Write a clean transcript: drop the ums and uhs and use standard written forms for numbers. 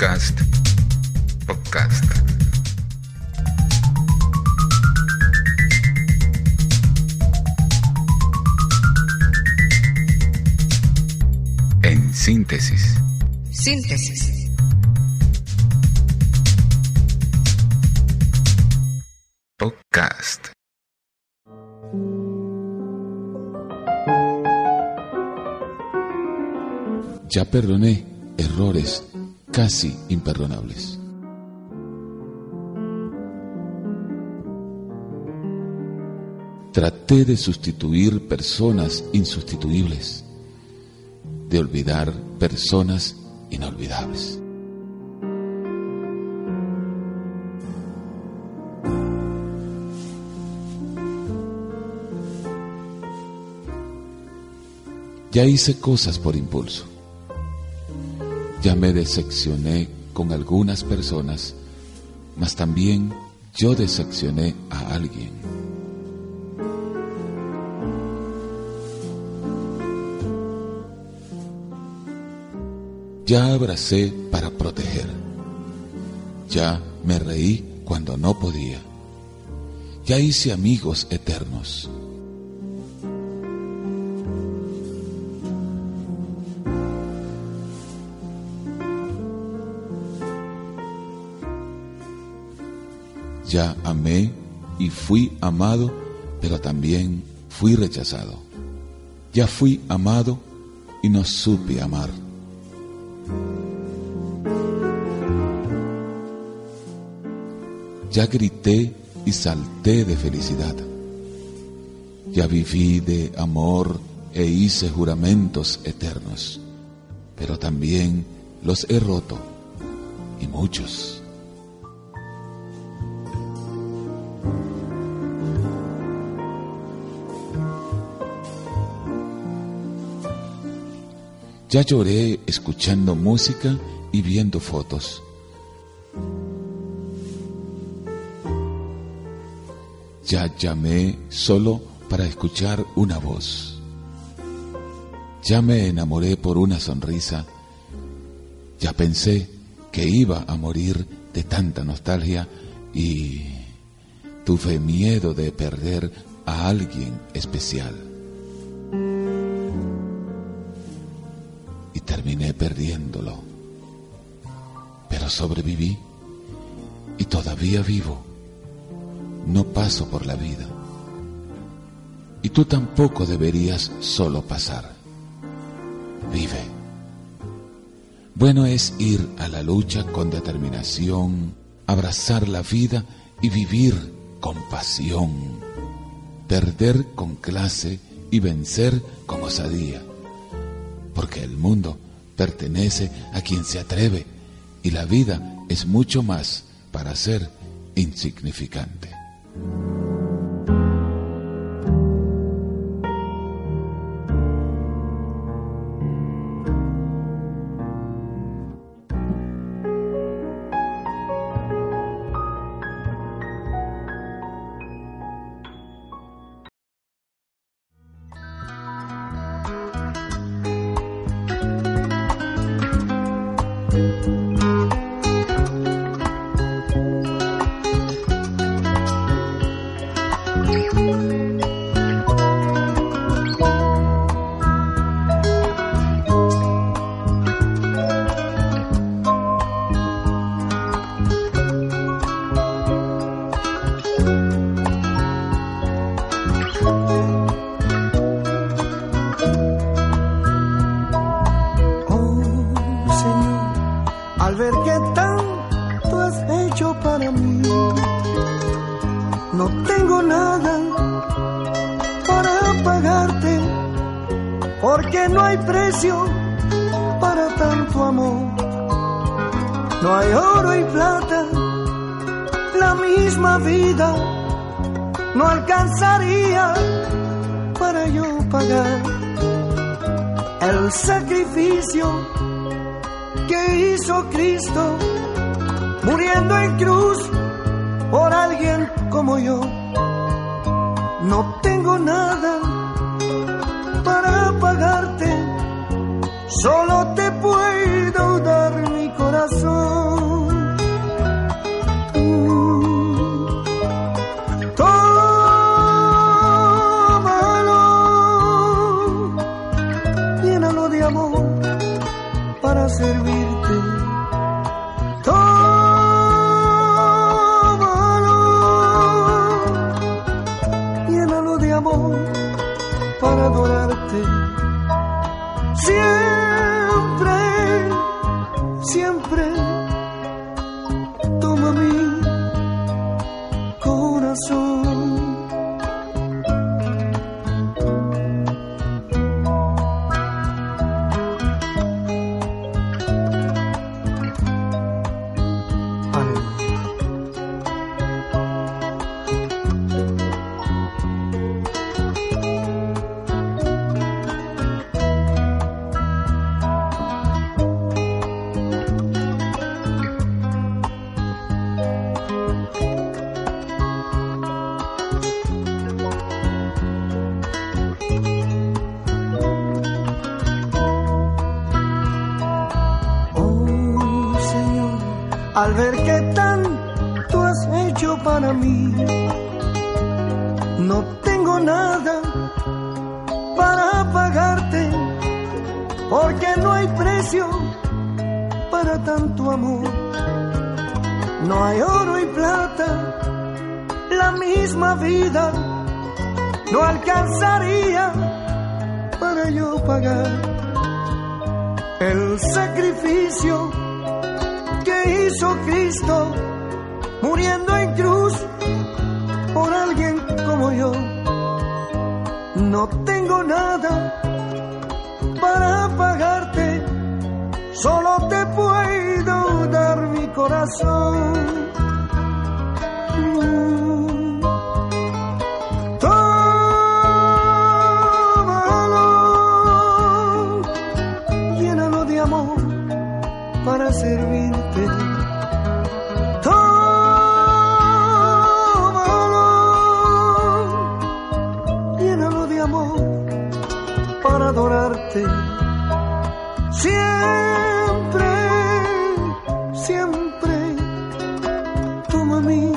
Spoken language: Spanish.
Podcast. En síntesis. Podcast. Ya perdoné errores casi imperdonables. Traté de sustituir personas insustituibles, de olvidar personas inolvidables. Ya hice cosas por impulso. Ya me decepcioné con algunas personas, mas también yo decepcioné a alguien. Ya abracé para proteger. Ya me reí cuando no podía. Ya hice amigos eternos. Ya amé y fui amado, pero también fui rechazado. Ya fui amado y no supe amar. Ya grité y salté de felicidad. Ya viví de amor e hice juramentos eternos, pero también los he roto, y muchos. Ya lloré escuchando música y viendo fotos. Ya llamé solo para escuchar una voz. Ya me enamoré por una sonrisa. Ya pensé que iba a morir de tanta nostalgia y tuve miedo de perder a alguien especial. Y terminé perdiéndolo. Pero sobreviví y todavía vivo. No paso por la vida. Y tú tampoco deberías solo pasar. Vive. Bueno es ir a la lucha con determinación, abrazar la vida y vivir con pasión. Perder con clase y vencer con osadía. Porque el mundo pertenece a quien se atreve y la vida es mucho más para ser insignificante. Al ver que tanto has hecho para mí, no tengo nada para pagarte, porque no hay precio para tanto amor. No hay oro y plata, la misma vida no alcanzaría para yo pagar el sacrificio que hizo Cristo, muriendo en cruz por alguien como yo. No tengo nada para pagarte, solo te puedo dar mi corazón. servirte. Siempre, siempre toma mi corazón. Al ver que tanto has hecho para mí, no tengo nada para pagarte, porque no hay precio para tanto amor. No hay oro y plata, la misma vida no alcanzaría para yo pagar el sacrificio que hizo Cristo muriendo en cruz por alguien como yo. No tengo nada para pagarte, solo te puedo dar mi corazón. Tómalo, llénalo de amor para servirte. Tómalo, llénalo de amor para adorarte. Siempre, siempre toma mi